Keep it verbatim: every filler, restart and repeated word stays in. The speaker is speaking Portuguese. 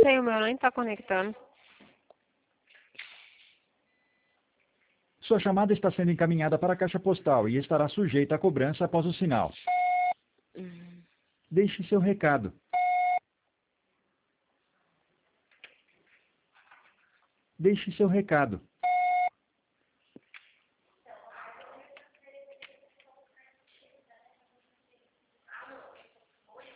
sei, o meu nem tá conectando. Sua chamada está sendo encaminhada para a caixa postal e estará sujeita a cobrança após o sinal. Hum. Deixe seu recado. Deixe seu recado.